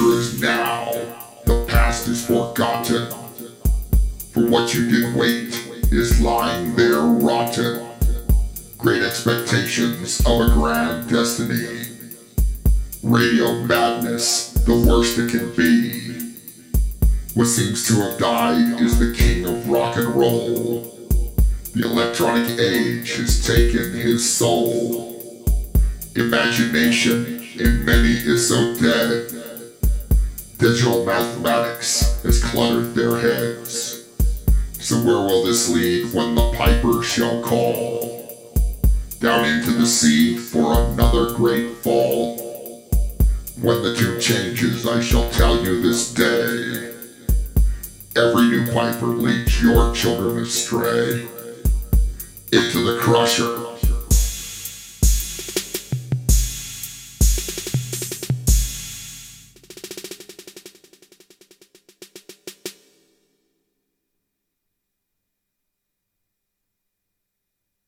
future is now. The past is forgotten. For what you did wait is lying there rotten. Great expectations of a grand destiny. Radio madness, the worst it can be. What seems to have died is the king of rock and roll. The electronic age has taken his soul. Imagination in many is so dead. Digital mathematics has cluttered their heads. So where will this lead when the piper shall call? Down into the sea for another great fall. When the tune changes, I shall tell you this day. Every new piper leads your children astray. Into the crusher.